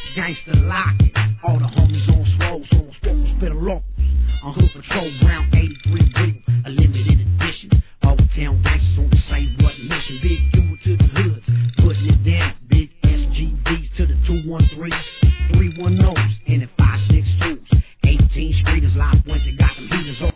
Gangsta locking. All the homies on swole, so I'm supposed to spit a locals. On hood patrol, round 83 real, a limited edition. All town gangsters on the same what mission. Big